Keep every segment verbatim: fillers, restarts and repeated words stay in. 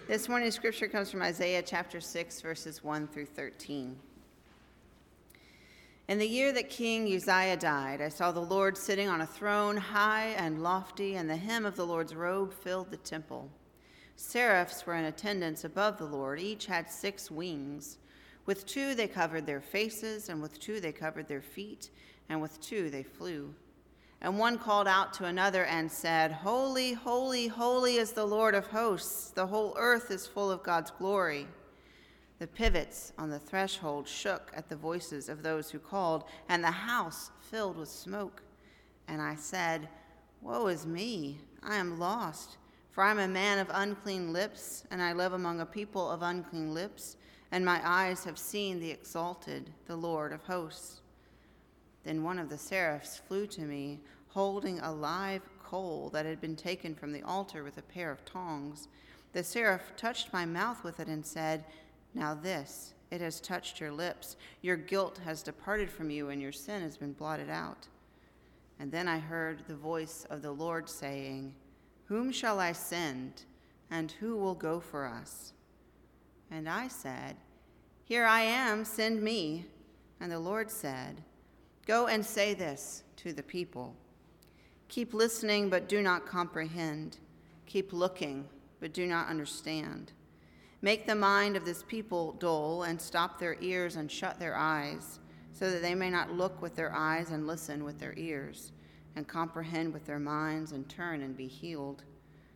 This morning's scripture comes from Isaiah chapter six, verses one through thirteen. In the year that King Uzziah died, I saw the Lord sitting on a throne high and lofty, and the hem of the Lord's robe filled the temple. Seraphs were in attendance above the Lord. Each had six wings. With two they covered their faces, and with two they covered their feet, and with two they flew. And one called out to another and said, "Holy, holy, holy is the Lord of hosts. The whole earth is full of God's glory." The pivots on the threshold shook at the voices of those who called, and the house filled with smoke. And I said, "Woe is me! I am lost, for I am a man of unclean lips, and I live among a people of unclean lips, and my eyes have seen the exalted, the Lord of hosts." Then one of the seraphs flew to me, holding a live coal that had been taken from the altar with a pair of tongs. The seraph touched my mouth with it and said, "Now this, it has touched your lips. Your guilt has departed from you, and your sin has been blotted out." And then I heard the voice of the Lord saying, "Whom shall I send, and who will go for us?" And I said, "Here I am, send me." And the Lord said, "Go and say this to the people. Keep listening, but do not comprehend. Keep looking, but do not understand. Make the mind of this people dull, and stop their ears and shut their eyes, so that they may not look with their eyes and listen with their ears, and comprehend with their minds and turn and be healed."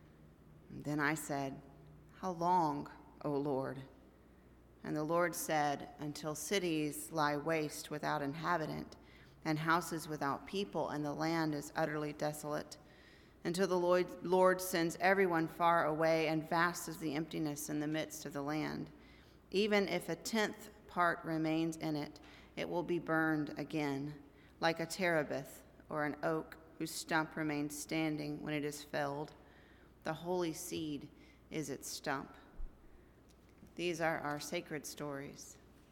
And then I said, "How long, O Lord?" And the Lord said, "Until cities lie waste without inhabitant, and houses without people, and the land is utterly desolate, until the Lord sends everyone far away, and vast is the emptiness in the midst of the land. Even if a tenth part remains in it, it will be burned again, like a terebinth or an oak whose stump remains standing when it is felled. The holy seed is its stump." These are our sacred stories.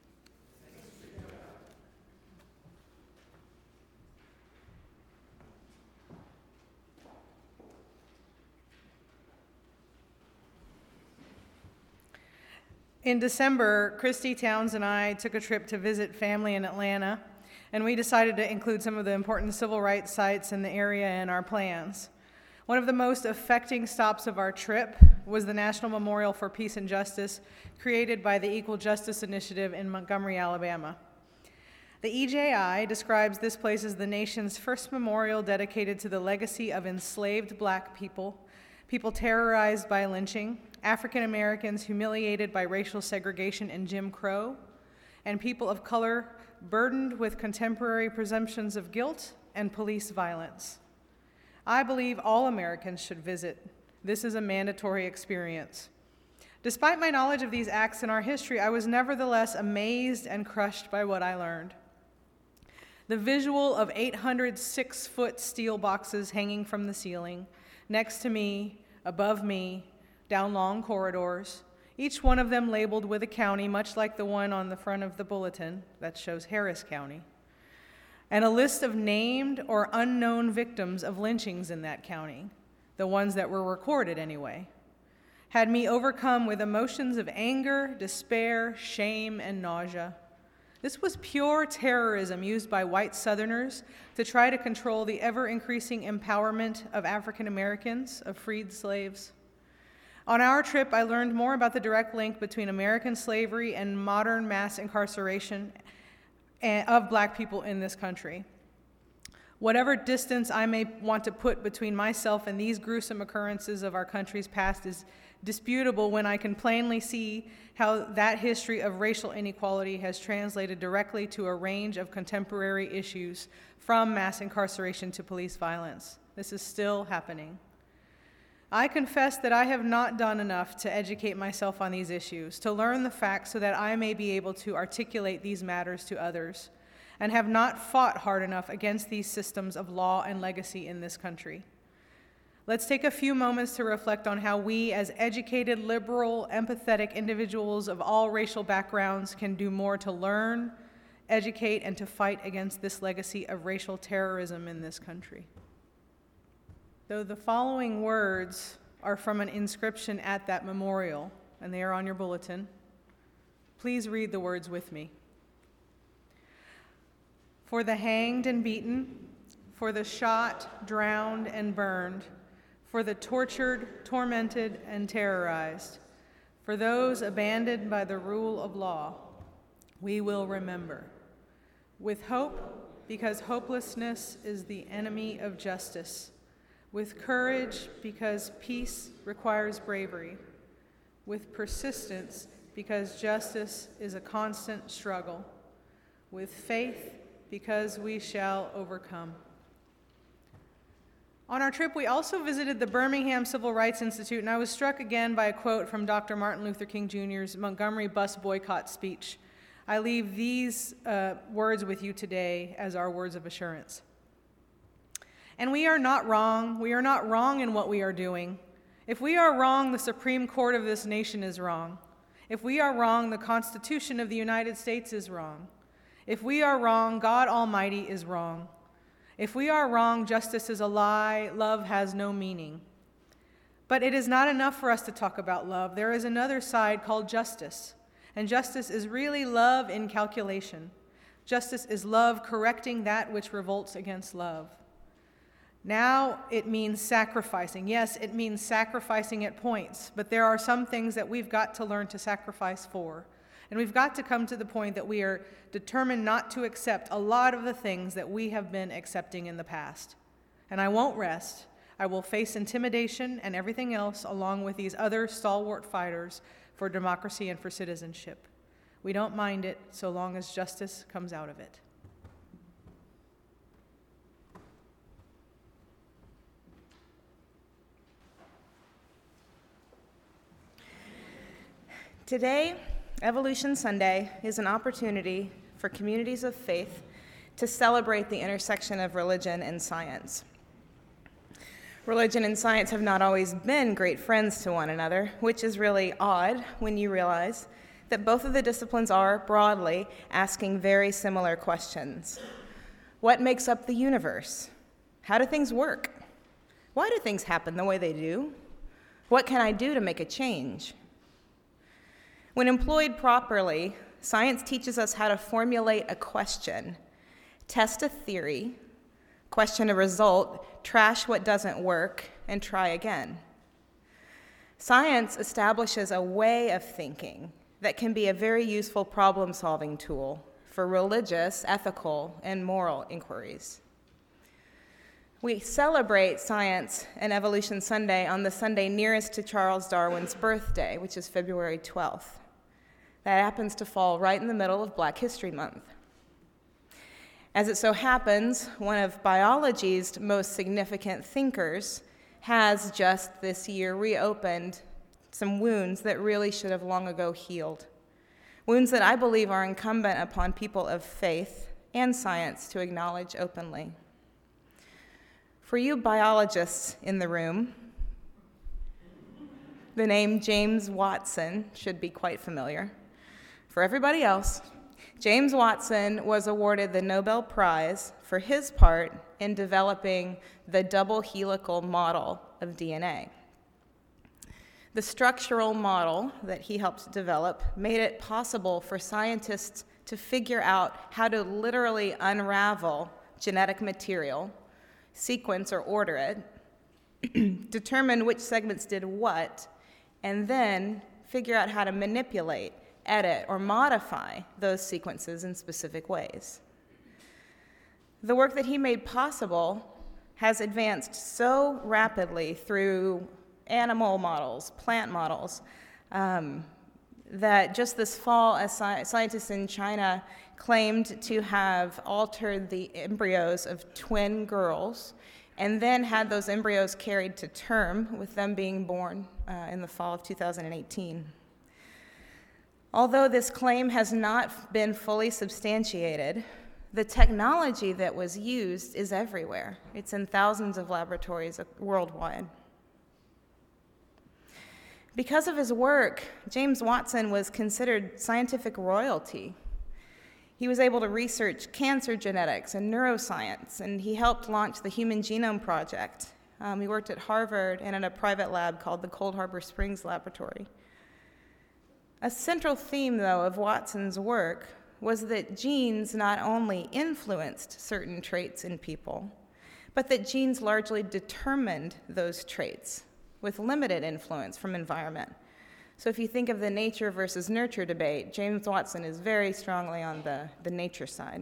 In December, Christy Towns and I took a trip to visit family in Atlanta, and we decided to include some of the important civil rights sites in the area in our plans. One of the most affecting stops of our trip was the National Memorial for Peace and Justice, created by the Equal Justice Initiative in Montgomery, Alabama. The E J I describes this place as the nation's first memorial dedicated to the legacy of enslaved Black people, people terrorized by lynching, African Americans humiliated by racial segregation and Jim Crow, and people of color burdened with contemporary presumptions of guilt and police violence. I believe all Americans should visit. This is a mandatory experience. Despite my knowledge of these acts in our history, I was nevertheless amazed and crushed by what I learned. The visual of eight hundred six-foot steel boxes hanging from the ceiling, next to me, above me, down long corridors, each one of them labeled with a county, much like the one on the front of the bulletin that shows Harris County, and a list of named or unknown victims of lynchings in that county, the ones that were recorded anyway, had me overcome with emotions of anger, despair, shame, and nausea. This was pure terrorism used by white Southerners to try to control the ever-increasing empowerment of African Americans, of freed slaves. On our trip, I learned more about the direct link between American slavery and modern mass incarceration of Black people in this country. Whatever distance I may want to put between myself and these gruesome occurrences of our country's past is disputable when I can plainly see how that history of racial inequality has translated directly to a range of contemporary issues, from mass incarceration to police violence. This is still happening. I confess that I have not done enough to educate myself on these issues, to learn the facts so that I may be able to articulate these matters to others, and have not fought hard enough against these systems of law and legacy in this country. Let's take a few moments to reflect on how we, as educated, liberal, empathetic individuals of all racial backgrounds, can do more to learn, educate, and to fight against this legacy of racial terrorism in this country. Though the following words are from an inscription at that memorial, and they are on your bulletin. Please read the words with me. For the hanged and beaten, for the shot, drowned, and burned, for the tortured, tormented, and terrorized, for those abandoned by the rule of law, we will remember. With hope, because hopelessness is the enemy of justice. With courage, because peace requires bravery. With persistence, because justice is a constant struggle. With faith, because we shall overcome. On our trip, we also visited the Birmingham Civil Rights Institute, and I was struck again by a quote from Doctor Martin Luther King Junior's Montgomery bus boycott speech. I leave these uh, words with you today as our words of assurance. And we are not wrong. We are not wrong in what we are doing. If we are wrong, the Supreme Court of this nation is wrong. If we are wrong, the Constitution of the United States is wrong. If we are wrong, God Almighty is wrong. If we are wrong, justice is a lie, love has no meaning. But it is not enough for us to talk about love. There is another side called justice. And justice is really love in calculation. Justice is love correcting that which revolts against love. Now it means sacrificing. Yes, it means sacrificing at points, but there are some things that we've got to learn to sacrifice for. And we've got to come to the point that we are determined not to accept a lot of the things that we have been accepting in the past. And I won't rest. I will face intimidation and everything else along with these other stalwart fighters for democracy and for citizenship. We don't mind it so long as justice comes out of it. Today, Evolution Sunday is an opportunity for communities of faith to celebrate the intersection of religion and science. Religion and science have not always been great friends to one another, which is really odd when you realize that both of the disciplines are, broadly, asking very similar questions. What makes up the universe? How do things work? Why do things happen the way they do? What can I do to make a change? When employed properly, science teaches us how to formulate a question, test a theory, question a result, trash what doesn't work, and try again. Science establishes a way of thinking that can be a very useful problem-solving tool for religious, ethical, and moral inquiries. We celebrate Science and Evolution Sunday on the Sunday nearest to Charles Darwin's birthday, which is February twelfth. That happens to fall right in the middle of Black History Month. As it so happens, one of biology's most significant thinkers has just this year reopened some wounds that really should have long ago healed. Wounds that I believe are incumbent upon people of faith and science to acknowledge openly. For you biologists in the room, the name James Watson should be quite familiar. For everybody else, James Watson was awarded the Nobel Prize for his part in developing the double helical model of D N A. The structural model that he helped develop made it possible for scientists to figure out how to literally unravel genetic material, sequence or order it, determine which segments did what, and then figure out how to manipulate, edit, or modify those sequences in specific ways. The work that he made possible has advanced so rapidly through animal models, plant models, um, that just this fall, as sci- scientists in China claimed to have altered the embryos of twin girls and then had those embryos carried to term, with them being born uh, in the fall of two thousand eighteen. Although this claim has not been fully substantiated, the technology that was used is everywhere. It's in thousands of laboratories worldwide. Because of his work, James Watson was considered scientific royalty. He was able to research cancer genetics and neuroscience, and he helped launch the Human Genome Project. Um, he worked at Harvard and in a private lab called the Cold Harbor Springs Laboratory. A central theme, though, of Watson's work was that genes not only influenced certain traits in people, but that genes largely determined those traits with limited influence from environment. So if you think of the nature versus nurture debate, James Watson is very strongly on the, the nature side.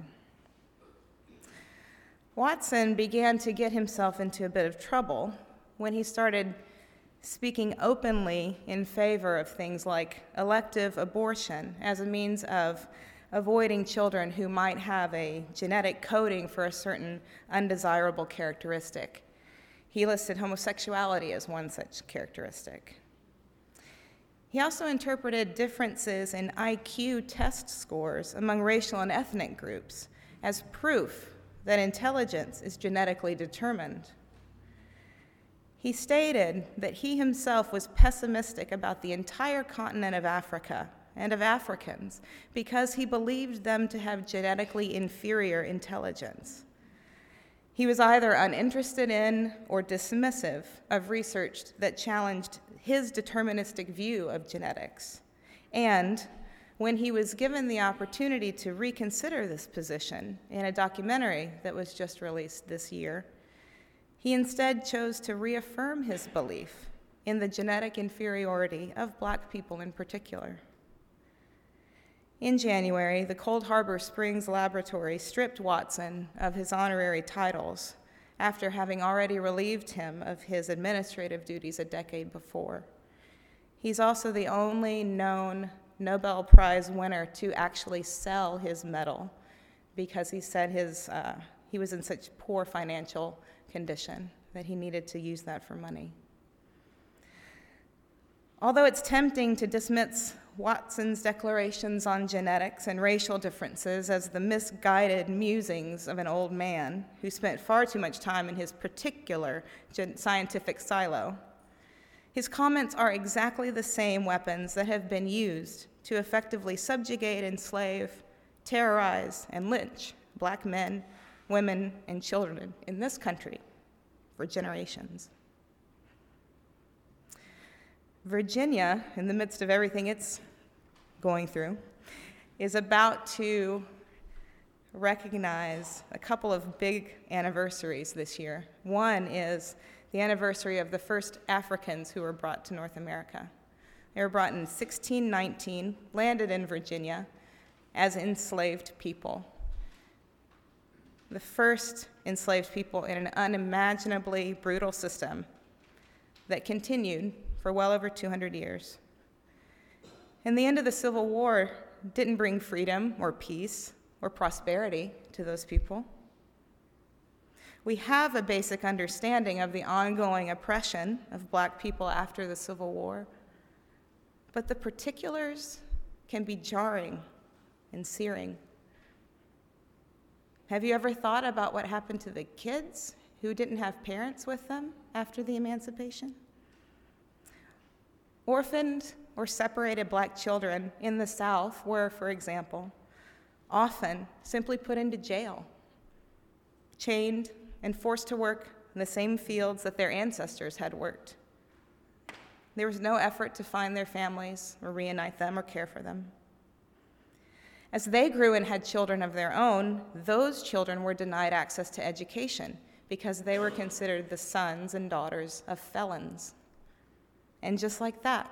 Watson began to get himself into a bit of trouble when he started speaking openly in favor of things like elective abortion as a means of avoiding children who might have a genetic coding for a certain undesirable characteristic. He listed homosexuality as one such characteristic. He also interpreted differences in I Q test scores among racial and ethnic groups as proof that intelligence is genetically determined. He stated that he himself was pessimistic about the entire continent of Africa and of Africans because he believed them to have genetically inferior intelligence. He was either uninterested in or dismissive of research that challenged his deterministic view of genetics. And when he was given the opportunity to reconsider this position in a documentary that was just released this year, he instead chose to reaffirm his belief in the genetic inferiority of Black people in particular. In January, the Cold Harbor Springs Laboratory stripped Watson of his honorary titles after having already relieved him of his administrative duties a decade before. He's also the only known Nobel Prize winner to actually sell his medal because he said his, uh, he was in such poor financial condition that he needed to use that for money. Although it's tempting to dismiss Watson's declarations on genetics and racial differences as the misguided musings of an old man who spent far too much time in his particular scientific silo, his comments are exactly the same weapons that have been used to effectively subjugate, enslave, terrorize, and lynch Black men, women, and children in this country for generations. Virginia, in the midst of everything it's going through, is about to recognize a couple of big anniversaries this year. One is the anniversary of the first Africans who were brought to North America. They were brought in sixteen nineteen, landed in Virginia as enslaved people. The first enslaved people in an unimaginably brutal system that continued for well over two hundred years. And the end of the Civil War didn't bring freedom or peace or prosperity to those people. We have a basic understanding of the ongoing oppression of Black people after the Civil War, but the particulars can be jarring and searing. Have you ever thought about what happened to the kids who didn't have parents with them after the emancipation? Orphaned or separated Black children in the South were, for example, often simply put into jail, chained and forced to work in the same fields that their ancestors had worked. There was no effort to find their families or reunite them or care for them. As they grew and had children of their own, those children were denied access to education because they were considered the sons and daughters of felons. And just like that,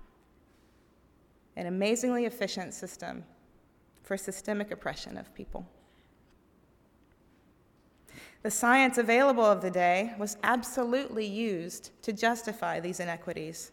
an amazingly efficient system for systemic oppression of people. The science available of the day was absolutely used to justify these inequities.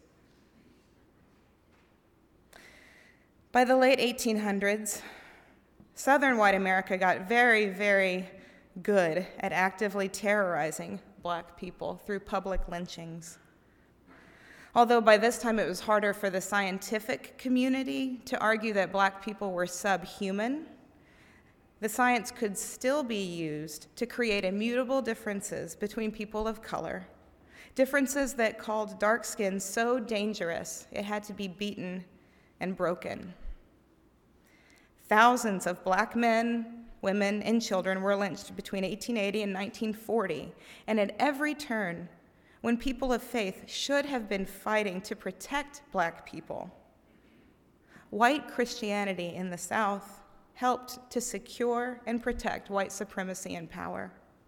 By the late eighteen hundreds, Southern white America got very, very good at actively terrorizing Black people through public lynchings. Although by this time it was harder for the scientific community to argue that Black people were subhuman, the science could still be used to create immutable differences between people of color, differences that called dark skin so dangerous it had to be beaten and broken. Thousands of Black men, women, and children were lynched between eighteen eighty and nineteen forty, and at every turn, when people of faith should have been fighting to protect Black people, white Christianity in the South helped to secure and protect white supremacy and power.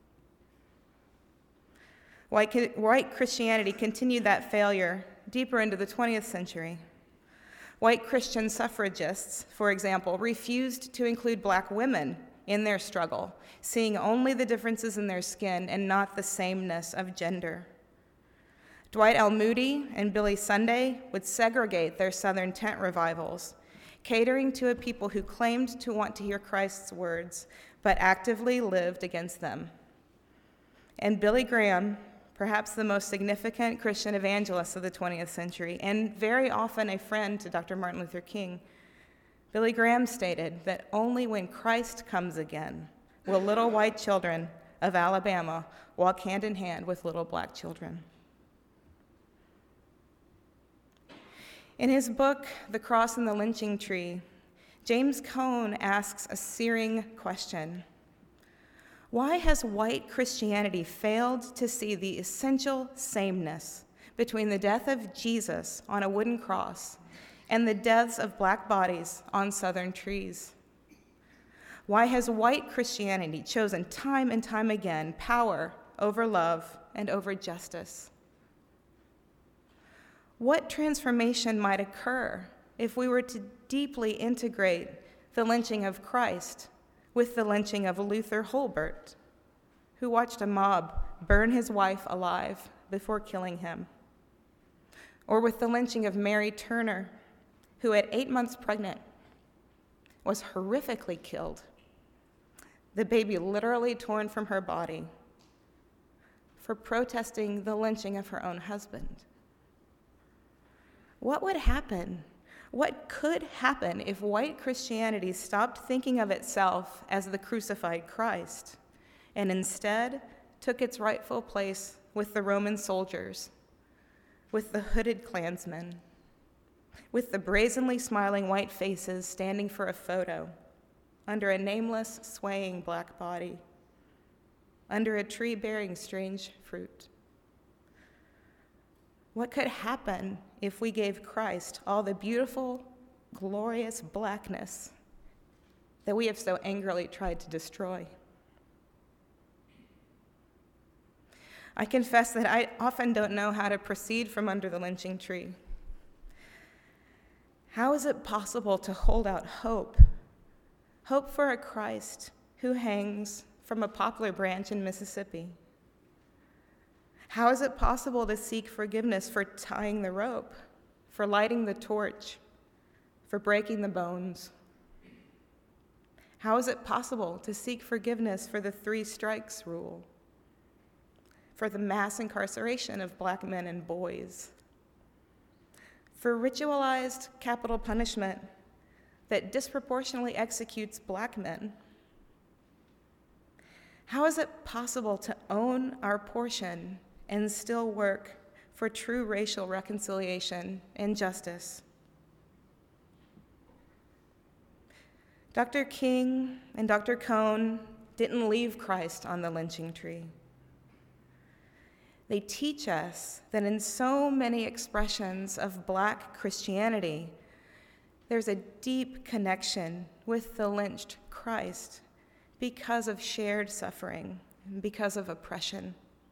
White, white Christianity continued that failure deeper into the twentieth century. White Christian suffragists, for example, refused to include black women in their struggle, seeing only the differences in their skin and not the sameness of gender. Dwight L. Moody and Billy Sunday would segregate their Southern tent revivals, catering to a people who claimed to want to hear Christ's words, but actively lived against them. And Billy Graham, perhaps the most significant Christian evangelist of the twentieth century, and very often a friend to Doctor Martin Luther King, Billy Graham stated that only when Christ comes again will little white children of Alabama walk hand in hand with little black children. In his book, The Cross and the Lynching Tree, James Cone asks a searing question. Why has white Christianity failed to see the essential sameness between the death of Jesus on a wooden cross and the deaths of black bodies on Southern trees? Why has white Christianity chosen time and time again power over love and over justice? What transformation might occur if we were to deeply integrate the lynching of Christ with the lynching of Luther Holbert, who watched a mob burn his wife alive before killing him? Or with the lynching of Mary Turner, who at eight months pregnant was horrifically killed, the baby literally torn from her body, for protesting the lynching of her own husband? What would happen? What could happen if white Christianity stopped thinking of itself as the crucified Christ and instead took its rightful place with the Roman soldiers, with the hooded Klansmen, with the brazenly smiling white faces standing for a photo under a nameless, swaying black body, under a tree bearing strange fruit? What could happen if we gave Christ all the beautiful, glorious blackness that we have so angrily tried to destroy? I confess that I often don't know how to proceed from under the lynching tree. How is it possible to hold out hope? Hope for a Christ who hangs from a poplar branch in Mississippi? How is it possible to seek forgiveness for tying the rope, for lighting the torch, for breaking the bones? How is it possible to seek forgiveness for the three strikes rule, for the mass incarceration of black men and boys, for ritualized capital punishment that disproportionately executes black men? How is it possible to own our portion and still work for true racial reconciliation and justice? Doctor King and Doctor Cone didn't leave Christ on the lynching tree. They teach us that in so many expressions of Black Christianity, there's a deep connection with the lynched Christ because of shared suffering and because of oppression.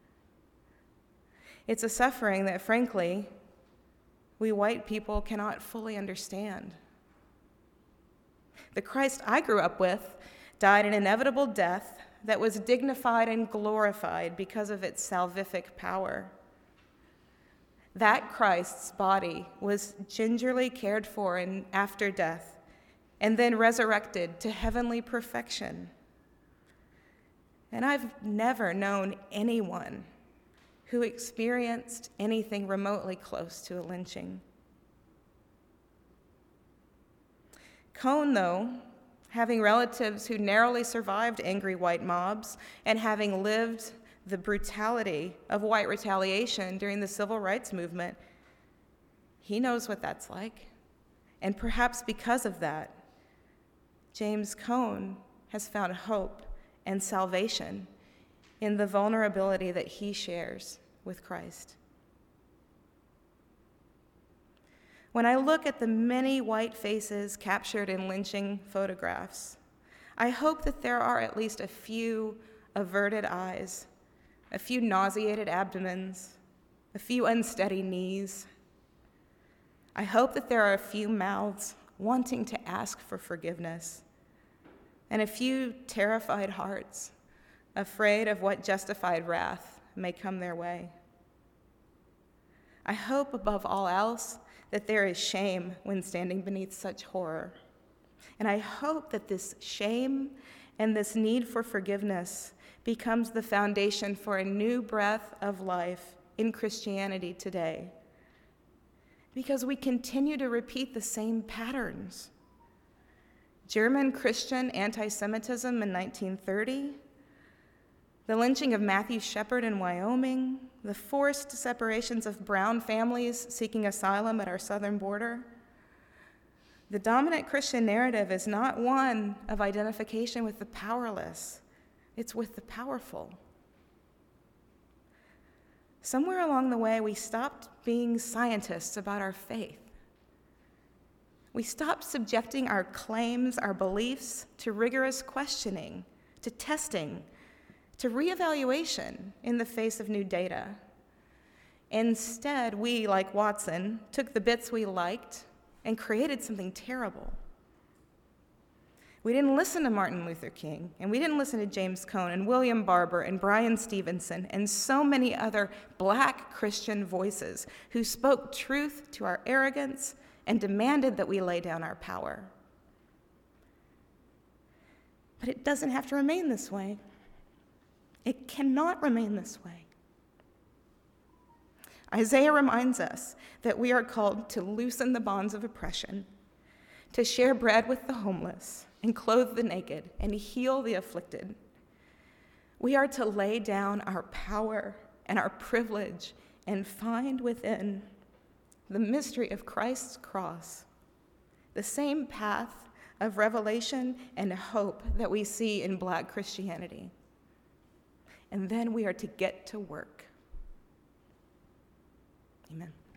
It's a suffering that, frankly, we white people cannot fully understand. The Christ I grew up with died an inevitable death that was dignified and glorified because of its salvific power. That Christ's body was gingerly cared for in after death and then resurrected to heavenly perfection. And I've never known anyone who experienced anything remotely close to a lynching. Cone, though, having relatives who narrowly survived angry white mobs and having lived the brutality of white retaliation during the civil rights movement, he knows what that's like. And perhaps because of that, James Cone has found hope and salvation in the vulnerability that he shares with Christ. When I look at the many white faces captured in lynching photographs, I hope that there are at least a few averted eyes, a few nauseated abdomens, a few unsteady knees. I hope that there are a few mouths wanting to ask for forgiveness, and a few terrified hearts, afraid of what justified wrath may come their way. I hope above all else that there is shame when standing beneath such horror. And I hope that this shame and this need for forgiveness becomes the foundation for a new breath of life in Christianity today. Because we continue to repeat the same patterns. German Christian anti-Semitism in nineteen thirty, the lynching of Matthew Shepard in Wyoming, the forced separations of brown families seeking asylum at our southern border. The dominant Christian narrative is not one of identification with the powerless, it's with the powerful. Somewhere along the way, we stopped being scientists about our faith. We stopped subjecting our claims, our beliefs, to rigorous questioning, to testing, to reevaluation in the face of new data. Instead, we, like Watson, took the bits we liked and created something terrible. We didn't listen to Martin Luther King, and we didn't listen to James Cone and William Barber and Bryan Stevenson and so many other Black Christian voices who spoke truth to our arrogance and demanded that we lay down our power. But it doesn't have to remain this way. It cannot remain this way. Isaiah reminds us that we are called to loosen the bonds of oppression, to share bread with the homeless, and clothe the naked, and heal the afflicted. We are to lay down our power and our privilege and find within the mystery of Christ's cross the same path of revelation and hope that we see in Black Christianity. And then we are to get to work. Amen.